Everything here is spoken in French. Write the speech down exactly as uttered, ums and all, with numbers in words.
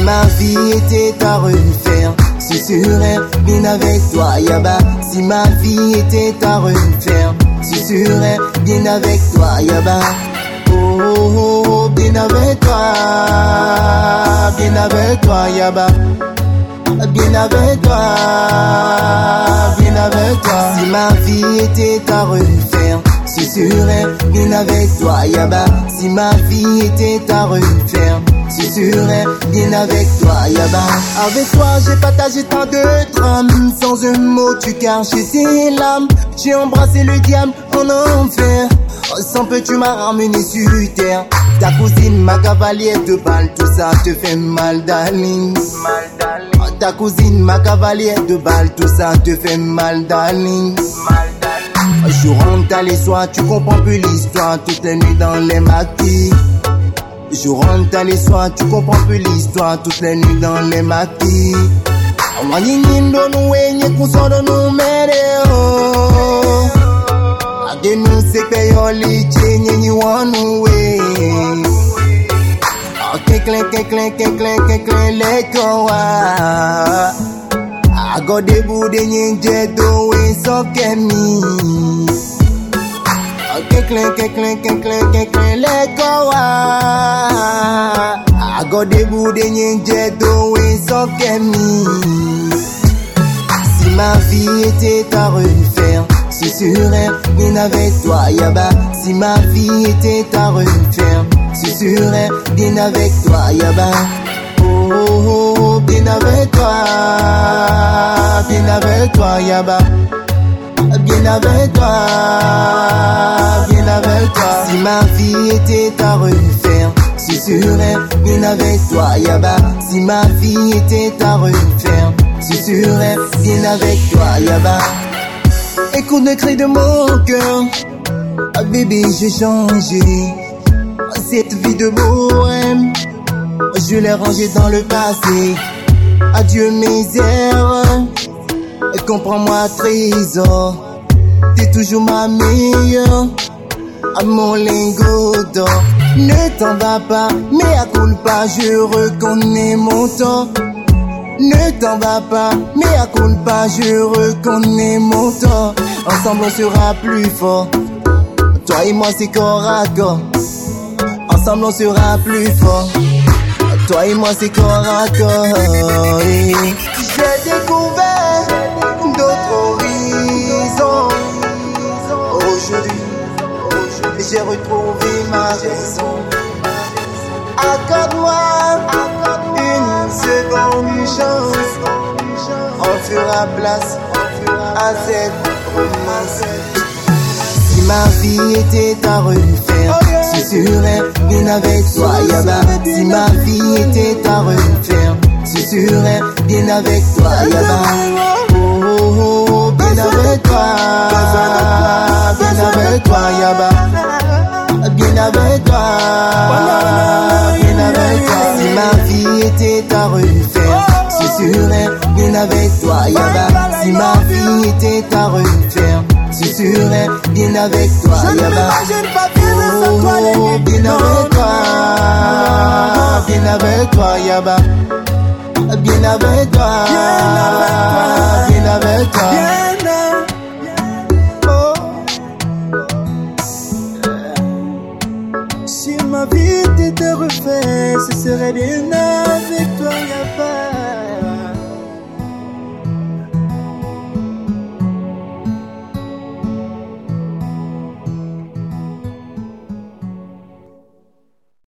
ma vie était à refaire, je serais bien avec toi, Yaba. Si ma vie était à refaire, je serais bien avec toi, Yaba. Oh, oh, oh, bien avec toi, bien avec toi, Yaba. Bien avec toi, bien avec toi. Si ma vie était à refaire, je serais bien avec toi, Yaba. Si ma vie était à refaire, je serais bien avec toi, Yaba. Avec toi j'ai partagé tant de drames, sans un mot tu cachais tes larmes. J'ai embrassé le diable en enfer, sans peu tu m'as ramené sur terre. Ta cousine, ma cavalière de balle, tout ça te fait mal, darling. Ta cousine, ma cavalière de balle, tout ça te fait mal, darling. Je rentre à les soirs, tu comprends plus l'histoire, toutes les nuits dans les maquis. Je rentre à les soirs, tu comprends plus l'histoire, toutes les nuits dans les maquis. Wanyindo nuwenye kusodo numereo Agenu sekpe yoli chenye nyi wanuwe Keklen keklen keklen keklen lekowa Agode bude nyenje dowe sokemi Keklen keklen keklen keklen lekowa Agode bude nyenje dowe sokemi. Si ma vie était à refaire, je serais bien avec toi, Yaba. Si ma vie était à refaire, je serais bien avec toi, Yaba. Oh, oh, oh, bien avec toi, bien avec toi, Yaba. Bien avec toi, bien avec toi. Si ma vie était à refaire, je serais bien avec toi, Yaba. Si ma vie était à refaire, je serais bien avec toi, Yaba. Écoute le cri de mon cœur, ah, bébé j'ai changé. Cette vie de bohème, je l'ai rangée dans le passé. Adieu misère, comprends-moi trésor. T'es toujours ma meilleure, à mon lingot d'or. Ne t'en va pas, mais à culpa, je reconnais mon tort. Ne t'en va pas, mais à culpa, je reconnais mon tort. Ensemble on sera plus fort, toi et moi c'est corps à corps. Ensemble on sera plus fort, toi et moi c'est corps à corps. J'ai découvert d'autres horizons. Aujourd'hui, j'ai retrouvé ma raison. Accorde-moi une seconde chance. On fera place à cette romance. Si ma vie était à refaire, je serais bien avec toi, Yaba. Si ma vie était à refaire, je serais bien avec toi, Yaba. Oh, oh, oh, bien avec toi, bien avec toi, Yaba. Bien avec toi, bien avec toi. Si ma vie était à refaire, je serais bien avec toi, Yaba. Si ma vie était à refaire, je serais bien avec toi, Yaba. Oh, oh, bien avec toi, bien avec toi, Yaba. Bien avec toi, bien avec toi. Si ma vie était à refaire, ce serait bien avec toi, Yaba.